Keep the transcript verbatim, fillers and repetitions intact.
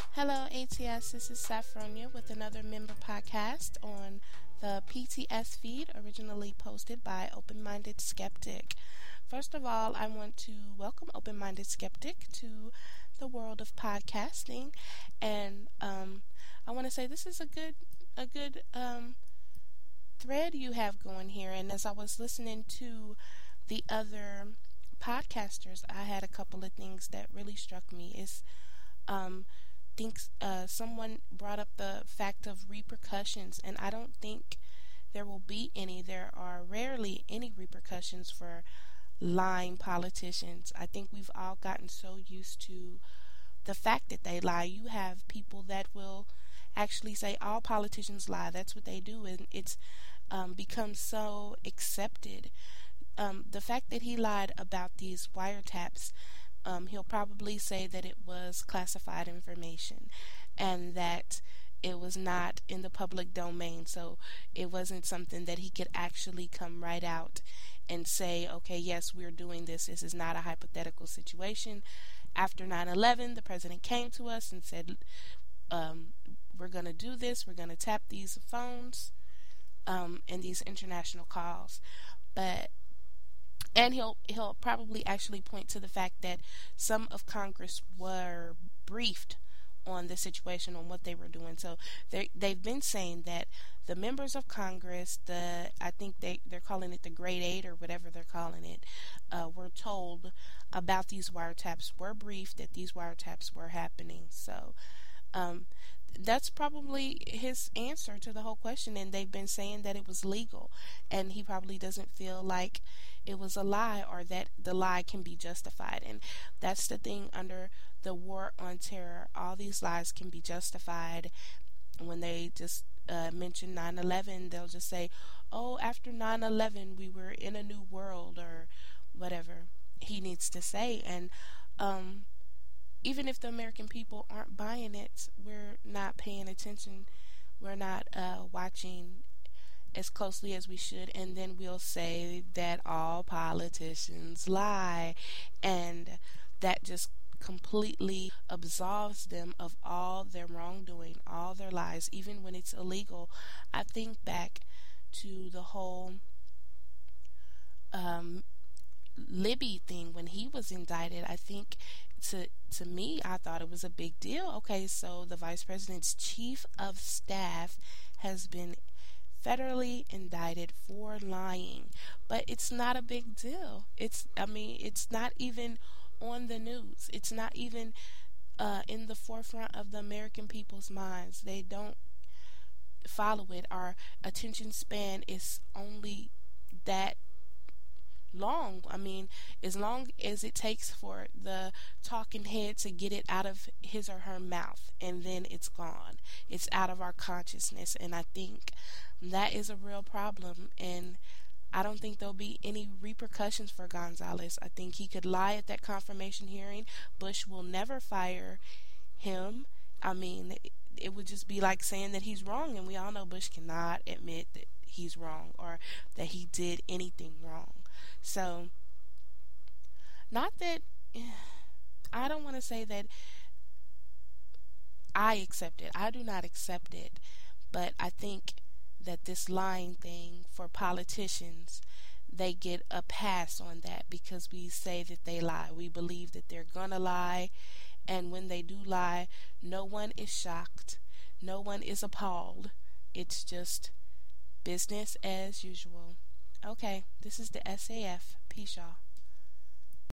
Hello, A T S. This is Saffronia with another member podcast on the P T S feed, originally posted by Open Minded Skeptic. First of all, I want to welcome Open Minded Skeptic to the world of podcasting, and um, I want to say this is a good, a good um, thread you have going here. And as I was listening to the other podcasters, I had a couple of things that really struck me. Is um, thinks uh, someone brought up the fact of repercussions, and I don't think there will be any. There are rarely any repercussions for lying politicians. I think we've all gotten so used to the fact that they lie. You have people that will actually say all politicians lie. That's what they do, and it's um, become so accepted. Um, the fact that he lied about these wiretaps, Um, he'll probably say that it was classified information and that it was not in the public domain, so it wasn't something that he could actually come right out and say, okay, yes, we're doing this. This is not a hypothetical situation. After nine eleven, the president came to us and said, um, we're going to do this. We're going to tap these phones um, and these international calls. But And he'll he'll probably actually point to the fact that some of Congress were briefed on the situation, on what they were doing. So they they've been saying that the members of Congress, the I think they they're calling it the Grade Eight or whatever they're calling it, uh, were told about these wiretaps, were briefed that these wiretaps were happening. So um, that's probably his answer to the whole question, and they've been saying that it was legal, and he probably doesn't feel like it was a lie or that the lie can be justified. And that's the thing under the war on terror. All these lies can be justified. When they just uh, mention nine eleven, they'll just say, oh, after nine eleven we were in a new world, or whatever he needs to say. And um even if the American people aren't buying it, we're not paying attention. We're not uh, watching as closely as we should. And then we'll say that all politicians lie. And that just completely absolves them of all their wrongdoing, all their lies, even when it's illegal. I think back to the whole um, Libby thing when he was indicted. I think to to me, I thought it was a big deal. Okay, so the vice president's chief of staff has been federally indicted for lying, but it's not a big deal. It's I mean, it's not even on the news. It's not even uh, in the forefront of the American people's minds. They don't follow it. Our attention span is only that long. I mean, as long as it takes for the talking head to get it out of his or her mouth, and then it's gone. It's out of our consciousness, and I think that is a real problem. And I don't think there'll be any repercussions for Gonzalez. I think he could lie at that confirmation hearing. Bush will never fire him. I mean, it, it would just be like saying that he's wrong, and we all know Bush cannot admit that he's wrong or that he did anything wrong. So, not that, I don't want to say that I accept it. I do not accept it. But I think that this lying thing for politicians, they get a pass on that because we say that they lie. We believe that they're going to lie. And when they do lie, no one is shocked. No one is appalled. It's just business as usual. Okay, this is the S A F. Peace, y'all.